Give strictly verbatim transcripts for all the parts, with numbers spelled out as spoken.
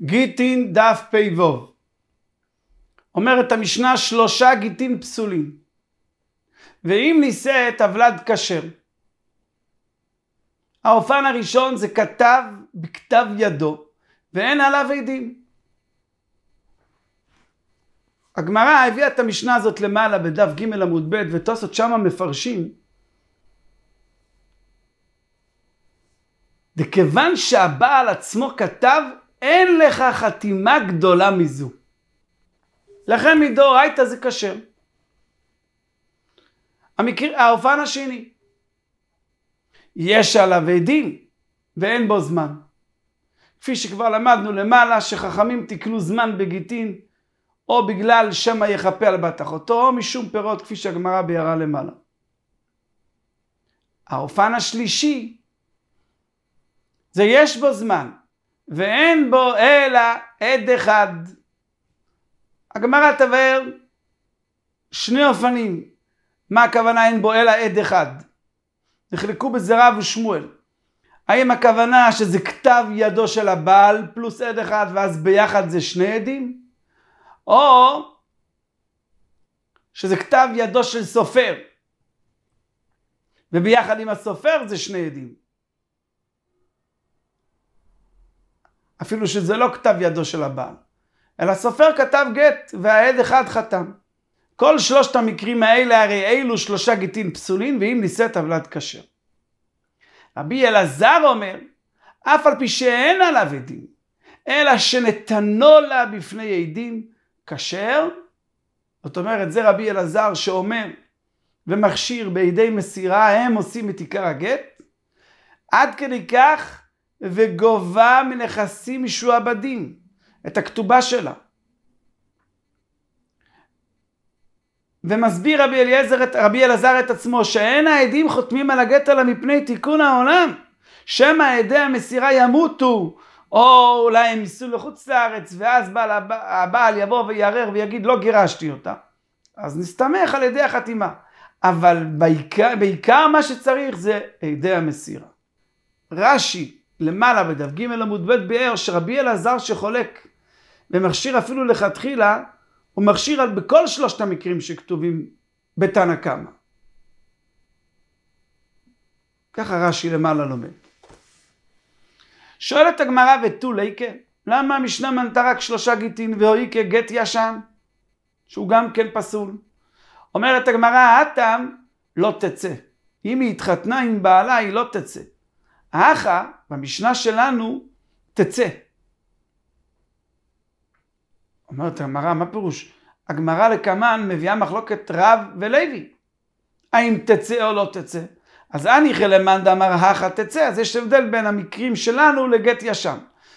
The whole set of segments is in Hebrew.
גיטין דף פי ווב. אומרת המשנה שלושה גיטין פסולים. ואם נישא את הוולד כשר. האופן הראשון זה כתב בכתב ידו ואין עליו עדים. הגמרא הביאה את המשנה הזאת למעלה בדף ג' עמוד ב' ותוספות שמה מפרשים. וכיוון שהבעל עצמו כתב, אין לך חתימה גדולה מזו. לכן מדאורייתא זה כשר. המקרה, האופן השני. יש עליו עדים ואין בו זמן. כפי שכבר למדנו למעלה שחכמים תקנו זמן בגיטין, או בגלל שמא יחפה על בת אחותו, או משום פירות כפי שהגמרא ביארה למעלה. האופן השלישי, זה יש בו זמן, ואין בו אלא עד אחד. הגמרא תבהר שני אופנים. מה הכוונה אין בו אלא עד אחד? נחלקו בזה רב ושמואל. האם הכוונה שזה כתב ידו של הבעל פלוס עד אחד ואז ביחד זה שני עדים? או שזה כתב ידו של סופר וביחד עם הסופר זה שני עדים? אפילו שזה לא כתב ידו של הבעל, אלא סופר כתב גט והעד אחד חתם. כל שלושת המקרים האלה הרי אילו שלושה גיטין פסולים, ואם נישאת הוולד כשר. רבי אלעזר אומר, אף על פי שאין עליו עדים, אלא שנתנו לה בפני עדים כשר. זאת אומרת, זה רבי אלעזר שאומר ומכשיר בידי מסירה, הם עושים את עיקר הגט, עד כדי כך וגובה מנכסים משועבדים את הכתובה שלה. ומסביר רבי אליעזר, רבי אלעזר את עצמו, שאין העדים חותמים על הגט אלא מפני תיקון העולם, שמא עדי המסירה ימותו, או אולי הם ייסעו לחוץ לארץ, ואז בעל, הבעל יבוא ויערער ויגיד לא גירשתי אותה. אז נסתמך על ידי החתימה. אבל בעיקר, בעיקר מה שצריך זה עדי המסירה. רש"י למעלה בדף ג' עמוד ב' ביאר שרבי אלעזר שחולק ומכשיר אפילו לכתחילה, הוא מכשיר על בכל שלושת המקרים שכתובים בתנא קמא. ככה רש"י למעלה לומד. שואלת הגמרא ותו ליקה, למה המשנה מנתה רק שלושה גיטין והויקה גט ישן, שהוא גם כן פסול? אומרת הגמרא, הטעם לא תצא. אם היא התחתנה עם בעלה היא לא תצא. האחה במשנה שלנו תצא. אומרת הגמרא, מה פירוש? הגמרא לקמן מביאה מחלוקת רב ולוי. האם תצא או לא תצא? אז אני חלמנד אמר האחה תצא, אז יש הבדל בין המקרים שלנו לגט ישן.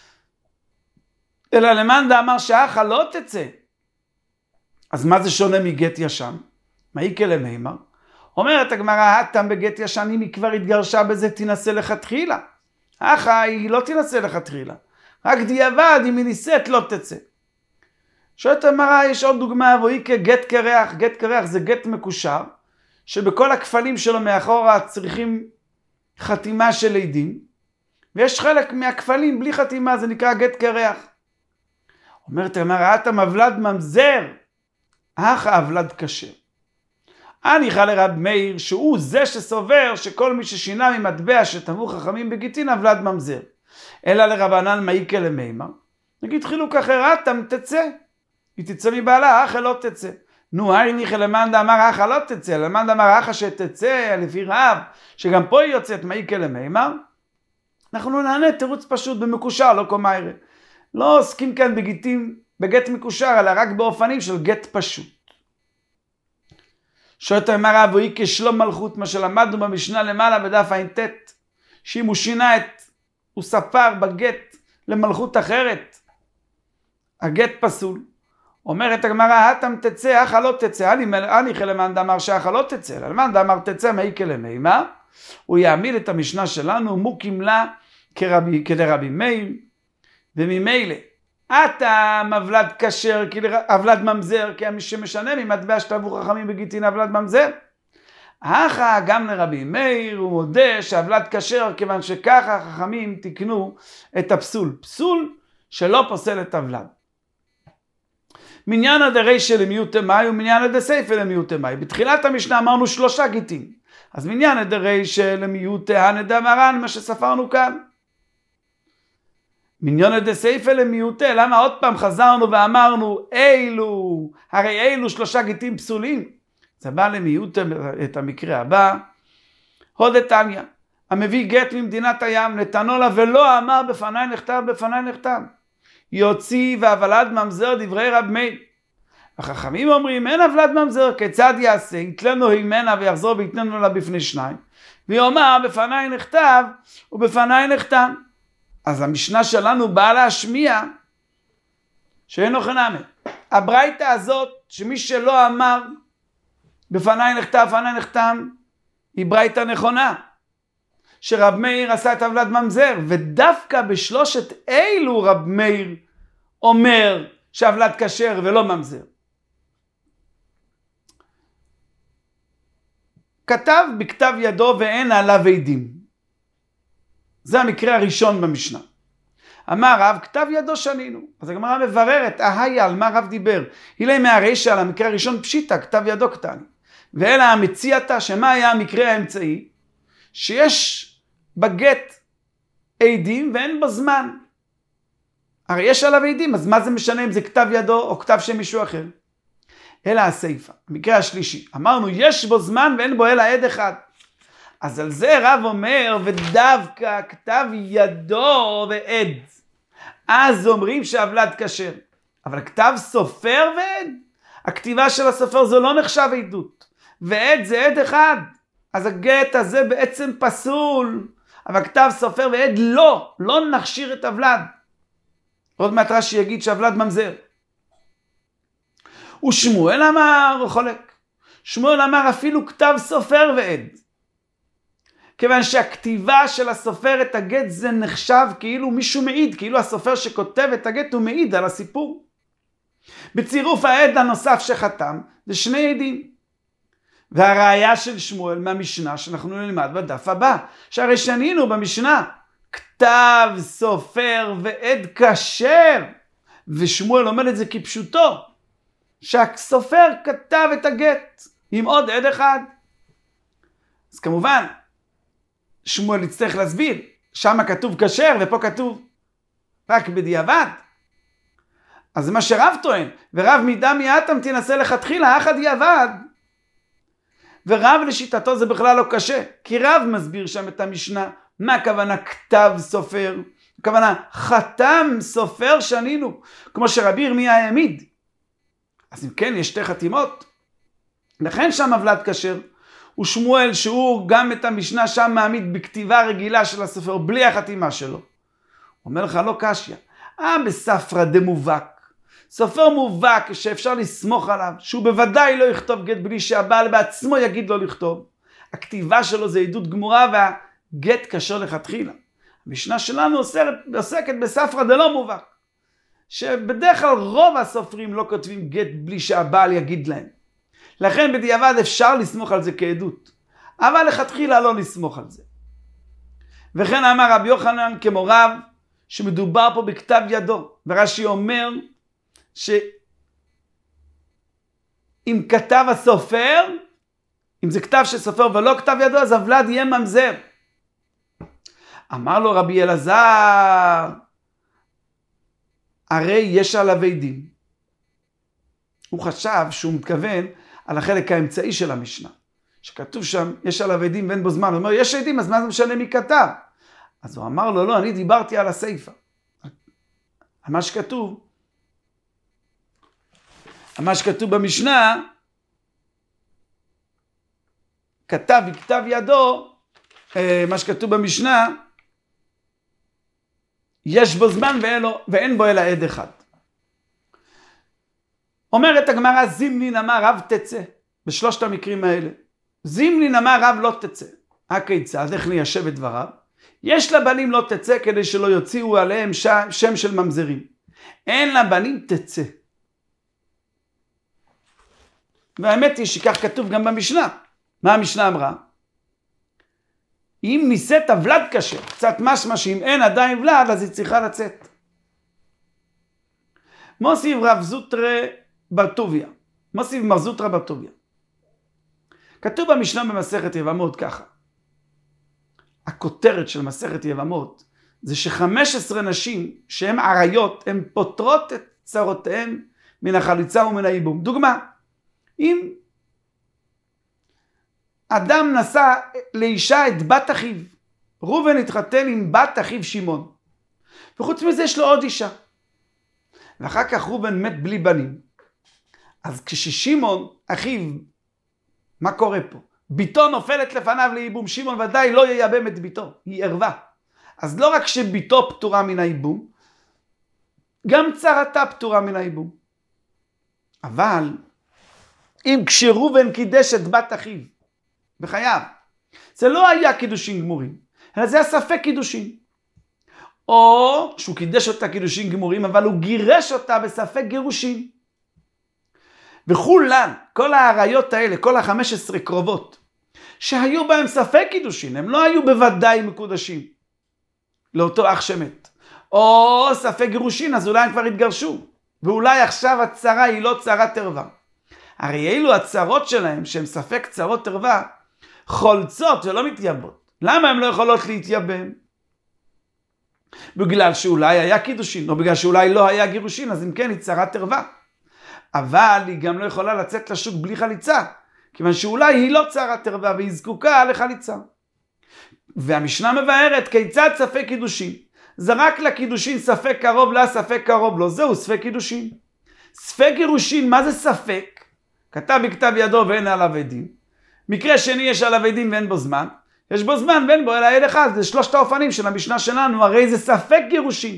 אלא למנד אמר שהאחה לא תצא. אז מה זה שונה מגט ישן? מה יקה למימר? אומרת הגמרא, הטעם בגט ישן, אם היא כבר התגרשה בזה, תנסה לכתחילה. האחה היא לא תנסה לכתחילה. רק דיעבד, אם היא נישאת לא תצא. שואלת הגמרא, יש עוד דוגמה, והיא כגט קרח. גט קרח זה גט מקושר, שבכל הכפלים שלו מאחורה צריכים חתימה של עדים, ויש חלק מהכפלים בלי חתימה, זה נקרא גט קרח. אומרת הגמרא, הטעם הוולד ממזר, האחה הוולד כשר. הניחא לרב מאיר שהוא זה שסובר שכל מי ששינה ממטבע שטבעו חכמים בגיטין הוולד ממזר. אלא לרבנן מאיקה למימר. נגיד חילוק אחר, הטעם תצא. היא תצא מבעלה, האחה לא תצא. נו, הניחא למאן דאמר האחה לא תצא, למאן דאמר האחה שתצא, לפי רב, שגם פה היא יוצאת מאיקה למימר. אנחנו נענה תירוץ פשוט במקושר, לא קומיירה. לא עוסקים כאן בגיטים, בגט מקושר, אלא רק באופנים של גט פשוט. שואלת הגמרא, והיא כשלום מלכות, מה שלמדנו במשנה למעלה בדף ע"ט, שאם הוא שינה את, הוא ספר בגט למלכות אחרת, הגט פסול. אומרת הגמרא, הטעם תצא, האחה לא תצא. אני חלמנד אמר שהאחה לא תצא, למנד אמר תצא מאיקה למימר. הוא יעמיד את המשנה שלנו, מוקים לה כרבי, כדרבי מאיר, וממילא הטעם הוולד כשר, הוולד ממזר, כי מי שמשנה ממטבע שטבעו חכמים בגיטין הוולד ממזר. האחה גם לרבי מאיר הוא מודה שהוולד כשר, כיוון שככה חכמים תיקנו את הפסול. פסול שלא פוסל את הוולד. מניין הדרישא למיעוטי מאי ומניין הדסייפא למיעוטי מאי. בתחילת המשנה אמרנו שלושה גיטין. אז מניין הדרישא למיעוטי הנדע מרן, מה שספרנו כאן. מניין הדסייפא למיעוטי, למה עוד פעם חזרנו ואמרנו אילו, הרי אילו שלושה גיטין פסולים. זה בא למיעוטי את המקרה הבא. הוד דתניא, המביא גט ממדינת הים, נתנו לה ולא אמר בפניי נכתב, בפניי נכתב. יוציא והוולד ממזר דברי רב מאיר. החכמים אומרים, אין הוולד ממזר, כיצד יעשה? יתלנו הימנה ויחזור ויתננו לה בפני שניים. ויאמר, בפניי נכתב ובפניי נחתם. אז המשנה שלנו באה להשמיע שאין אוכנמה. הברייתא הזאת, שמי שלא אמר בפניי נכתב, בפניי נחתם, היא ברייתא נכונה. שרב מאיר עשה את הוולד ממזר, ודווקא בשלושת אילו רב מאיר אומר שהוולד כשר ולא ממזר. כתב בכתב ידו ואין עליו עדים. זה המקרה הראשון במשנה. אמר רב, כתב ידו שנינו. אז הגמרא מבררת, אהיה על מה רב דיבר. הילי מהרישא על המקרה הראשון פשיטה, כתב ידו קטן. ואלא המציאתה, שמה היה המקרה האמצעי? שיש בגט עדים ואין בו זמן. הרי יש עליו עדים, אז מה זה משנה אם זה כתב ידו או כתב של מישהו אחר? אלא הסיפא, המקרה השלישי. אמרנו, יש בו זמן ואין בו אלא עד אחד. אז על זה רב אומר, ודווקא כתב ידו ועד. אז אומרים שהוולד כשר. אבל כתב סופר ועד. הכתיבה של הסופר זו לא נחשב עדות. ועד זה עד אחד. אז הגט הזה בעצם פסול. אבל כתב סופר ועד לא. לא נכשיר את הוולד. עוד מעט רש"י יגיד שהוולד ממזר. ושמואל אמר, חולק. שמואל אמר אפילו כתב סופר ועד. כיוון שהכתיבה של הסופר את הגט זה נחשב כאילו מישהו מעיד, כאילו הסופר שכותב את הגט הוא מעיד על הסיפור. בצירוף העד הנוסף שחתם, זה שני עדים. והראיה של שמואל מהמשנה שאנחנו נלמד בדף הבא, שהרי שנינו במשנה, כתב סופר ועד כשר, ושמואל אומר את זה כפשוטו, שהסופר כתב את הגט עם עוד עד אחד. אז כמובן, שמואל יצטרך להסביר, שם כתוב כשר ופה כתוב רק בדיעבד. אז זה מה שרב טוען, ורב מידה מיעטם תנסה לכתחילה, אחת דיעבד. ורב לשיטתו זה בכלל לא קשה, כי רב מסביר שם את המשנה, מה הכוונה כתב סופר? הכוונה חתם סופר שנינו, כמו שרבי ירמיה העמיד. אז אם כן, יש שתי חתימות, לכן שם הוולד כשר. ושמואל שהוא גם את המשנה שם מעמיד בכתיבה רגילה של הסופר, בלי החתימה שלו. הוא אומר לך לא קשיא, אה בספרא דמובהק. סופר מובהק שאפשר לסמוך עליו, שהוא בוודאי לא יכתוב גט בלי שהבעל בעצמו יגיד לו לכתוב. הכתיבה שלו זה עדות גמורה והגט כשר לכתחילה. המשנה שלנו עוסקת בספרא דלא מובהק. שבדרך כלל רוב הסופרים לא כותבים גט בלי שהבעל יגיד להם. לכן בדיעבד אפשר לסמוך על זה כעדות. אבל לכתחילה לא לסמוך על זה. וכן אמר רבי יוחנן כמו רב, שמדובר פה בכתב ידו. ורש"י אומר שאם כתב הסופר, אם זה כתב של סופר ולא כתב ידו, אז הוולד יהיה ממזר. אמר לו רבי אלעזר, הרי יש עליו עדים. הוא חשב שהוא מתכוון על החלק האמצעי של המשנה. שכתוב שם, יש עליו עדים ואין בו זמן. הוא אומר, יש עדים, אז מה זה משנה מי כתב? אז הוא אמר לו, לא, אני דיברתי על הסיפא. על מה שכתוב. על מה שכתוב במשנה, כתב בכתב ידו, מה שכתוב במשנה, יש בו זמן ואין, לו, ואין בו אלא עד אחד. אומרת הגמרא, זימנין אמר רב תצא, בשלושת המקרים האלה. זימנין אמר רב לא תצא. הכיצד, איך ניישב את דבריו? יש לבנים לא תצא כדי שלא יוציאו עליהם שם, שם של ממזרים. אין לבנים תצא. והאמת היא שכך כתוב גם במשנה. מה המשנה אמרה? אם ניסית ולד כשר, קצת משמע שאם אין עדיין ולד, אז היא צריכה לצאת. מוסיף רב זוטרא בר טוביה. מוסיף מר זוטרא בר טוביה. כתוב במשנה במסכת יבמות ככה. הכותרת של מסכת יבמות זה ש-חמש עשרה נשים שהן עריות, הן פותרות את צרותיהן מן החליצה ומן הייבום. דוגמה, אם אדם נשא לאישה את בת אחיו, ראובן התחתן עם בת אחיו שמעון, וחוץ מזה יש לו עוד אישה, ואחר כך ראובן מת בלי בנים. אז כששמעון אחיו, מה קורה פה? ביתו נופלת לפניו לייבום, שמעון ודאי לא ייבם את ביתו, היא ערווה. אז לא רק שביתו פטורה מן הייבום, גם צרתה פטורה מן הייבום. אבל אם כשראובן קידש את בת אחיו בחייו, זה לא היה קידושין גמורים, אלא זה היה ספק קידושין. או שהוא קידש אותה קידושין גמורים, אבל הוא גירש אותה בספק גירושין. וכולן, כל העריות האלה, כל החמש עשרה קרובות, שהיו בהם ספק קידושין, הם לא היו בוודאי מקודשים לאותו אח שמת. או ספק גירושין, אז אולי הם כבר התגרשו. ואולי עכשיו הצרה היא לא צרת ערווה. הרי אלו הצרות שלהם, שהן ספק צרות ערווה, חולצות ולא מתייבות. למה הן לא יכולות להתייבם? בגלל שאולי היה קידושין, או בגלל שאולי לא היה גירושין, אז אם כן היא צרת ערווה. אבל היא גם לא יכולה לצאת לשוק בלי חליצה, כיוון שאולי היא לא צרת ערווה והיא זקוקה לחליצה. והמשנה מבארת כיצד ספק קידושין. זרק לקידושין ספק קרוב לה, ספק קרוב לו, זהו ספק קידושין. ספק גירושין, מה זה ספק? כתב בכתב ידו ואין עליו עדים. מקרה שני יש עליו עדים ואין בו זמן. יש בו זמן ואין בו אלא עד אחד. זה שלושת האופנים של המשנה שלנו, הרי זה ספק גירושין.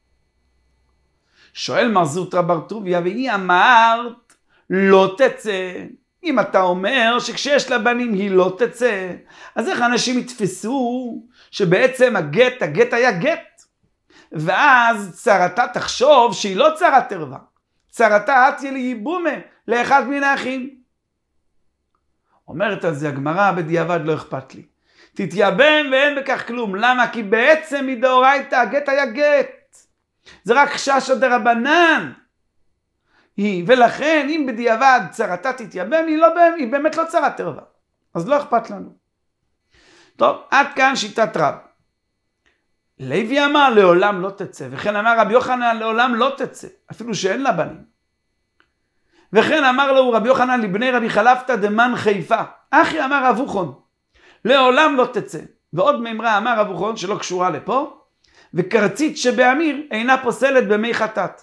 שואל מר זוטרא בר טוביה, והיא אמרת לא תצא. אם אתה אומר שכשיש לה בנים היא לא תצא, אז איך אנשים יתפסו שבעצם הגט, הגט היה גט? ואז צרתה תחשוב שהיא לא צרת ערווה. צרתה אתיה לייבומה לאחד מן האחים. אומרת על זה הגמרא, בדיעבד לא אכפת לי. תתייבם ואין בכך כלום. למה? כי בעצם מדאורייתא הגט היה גט. זה רק חשש דרבנן. היא, ולכן אם בדיעבד צרתה תתייבם, היא, לא, היא באמת לא צרת ערווה. אז לא אכפת לנו. טוב, עד כאן שיטת רב. לוי אמר לעולם לא תצא, וכן אמר רבי יוחנן לעולם לא תצא, אפילו שאין לה בנים. וכן אמר לו רבי יוחנן לבני רבי חלפתא דמן חיפה, אחי אמר רב אוחון, לעולם לא תצא. ועוד מימרה אמר רב אוחון שלא קשורה לפה, וקרצית שבאמיר אינה פוסלת במי חטאת.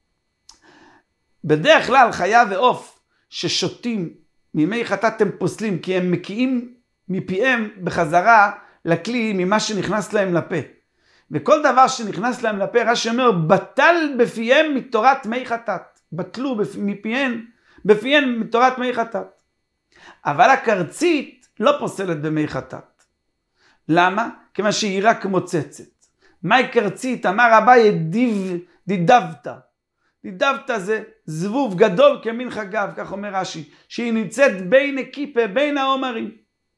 בדרך כלל חיה ועוף ששותים ממי חטאת הם פוסלים, כי הם מקיאים מפיהם בחזרה לכלי ממה שנכנס להם לפה. וכל דבר שנכנס להם לפה, רש"י אומר, בטל בפיהם מתורת מי חטאת. בטלו מפיהם, בפיהם מתורת מי חטאת. אבל הקרצית לא פוסלת במי חטאת. למה? כיוון שהיא רק מוצצת. מהי קרצית? אמר אביי דיב, דידבתא. דידבתא זה זבוב גדול כמין חגב, כך אומר רש"י, שהיא נמצאת בין הקיפה, בין העומרים.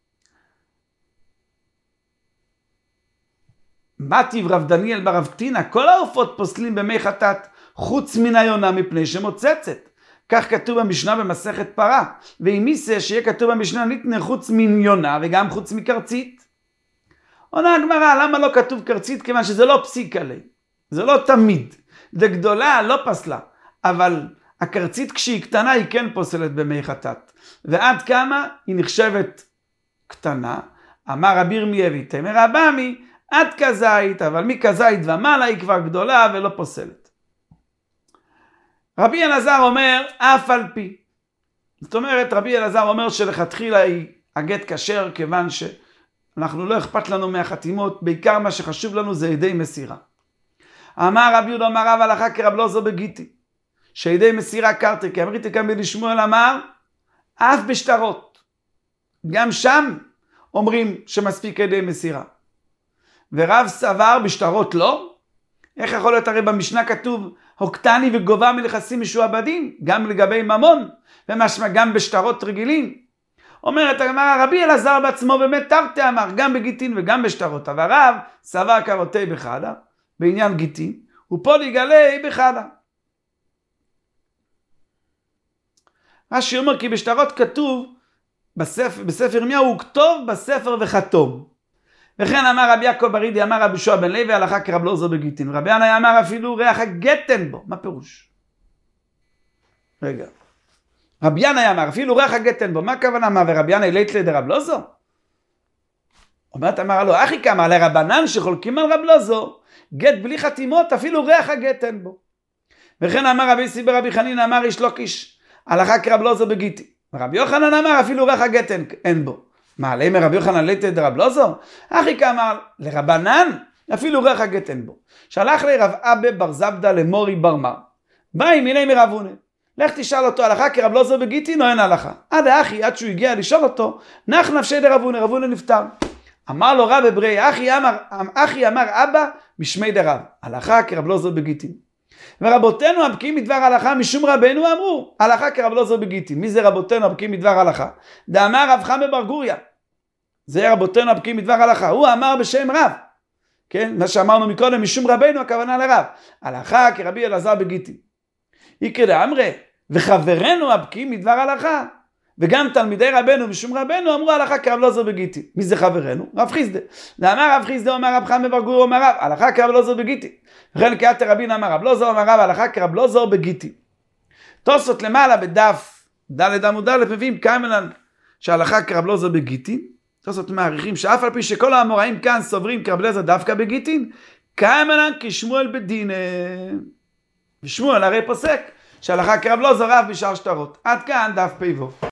מטיב רב דניאל ברב קטינה, כל העופות פוסלים במי חטאת, חוץ מן היונה מפני שמוצצת. כך כתוב במשנה במסכת פרה. ואם מיסה שיהיה כתוב במשנה ניתנה חוץ מן יונה וגם חוץ מקרצית. עונה הגמרא, למה לא כתוב קרצית? כיוון שזה לא פסיק עלי. זה לא תמיד. דגדולה לא פסלה. אבל הקרצית כשהיא קטנה היא כן פוסלת במי חטאת. ועד כמה היא נחשבת קטנה? אמר רבי ירמיה ויתמר אבמי, עד כזית, אבל מכזית ומעלה היא כבר גדולה ולא פוסלת. רבי אלעזר אומר, אף על פי. זאת אומרת, רבי אלעזר אומר שלכתחילה היא הגט כשר, כיוון שאנחנו לא אכפת לנו מהחתימות, בעיקר מה שחשוב לנו זה ידי מסירה. אמר רבי יהודה אמר רב הלכה כרב אלעזר בגיטי, שידי מסירה קרתי, כי אמריתי כאן בן שמואל אמר, אף בשטרות. גם שם אומרים שמספיק ידי מסירה. ורב סבר בשטרות לא? איך יכול להיות? הרי במשנה כתוב הוקטני וגובה מלכסים משועבדים, גם לגבי ממון, ומשמע גם בשטרות רגילים. אומרת הגמרא, רבי אלעזר בעצמו באמת תרתי אמר, גם בגיטין וגם בשטרות, אבל רב סבר קרותי בחדה, בעניין גיטין, ופה לגלי בחדה. רש"י אומר כי בשטרות כתוב, בספר, בספר ירמיהו הוא כתוב בספר וחתום. וכן אמר רבי יעקב ברידי, אמר רבי יהושע בן לוי, הלכה כרב אלעזר בגיטין. רבי ינאי אמר אפילו ריח הגט אין בו. מה פירוש? רגע. רבי ינאי אמר אפילו ריח הגט אין בו. מה הכוונה? מה ורבי ינאי ליטלי דרב אלעזר? אומרת אמר לו, אחי כמה לרבנן שחולקים על רב אלעזר, גט בלי חתימות, אפילו ריח הגט אין בו. וכן אמר רבי יוסי ברבי חנינא אמר איש לוקיש, הלכה כרב אלעזר בגיטין. רבי יוחנן אמר אפילו ריח הגט אין, אין בו. מה, עליהם רבי יוחנן ליטלי דרב אלעזר? אחי כמה לרבנן, אפילו ריח הגט אין בו. שלח לי רב אבא בר זבדא למורי בר מר. בא עם מיני מרב הונא. לך תשאל אותו, הלכה כרב אלעזר בגיטין או אין הלכה? עד האחי, עד שהוא הגיע לשאול אותו, נח נפשי דרב הונא, רב הונא נפטר. אמר לו רב אברי, אחי אמר, אחי אמר אבא משמי דרב, הלכה כרב אלעזר בגיטין. ורבותינו הבקיאים מדבר הלכה משום רבנו אמרו, הלכה כרב אלעזר בגיטין. מי זה רבותינו הבקיאים מדבר הלכה? דאמר רב חמא בר גוריא. זה רבותינו הבקיאים מדבר הלכה. הוא אמר בשם רב. כן, מה שאמרנו מקודם, משום רבנו הכוונה לרב. הלכה כרבי אלעזר בגיטין. איקרא דאמרי, וחברנו הבקיאים מדבר הלכה. וגם תלמידי רבנו משום רבנו אמרו הלכה כרב אלעזר בגיטין. מי זה חברנו? רב חיסדא. דאמר רב חיסדא אומר רב חמא בר גוריא אומר רב, הלכה כרב אלעזר בגיטין. וכן קהת רבין אמר רב אלעזר אמר רב, הלכה כרב אלעזר בגיטין. תוספות למעלה בדף ד' עמוד א' מביאים כמלן שההלכה כרב אלעזר בגיטין. תוספות מעריכים שאף על פי שכל האמוראים כאן סוברים כרב אלעזר דווקא בגיטין, כמלן כשמואל בדין. ושמואל הרי פוסק שההלכה כרב אלעזר רב בשאר שטרות. עד כאן דף פ"ו.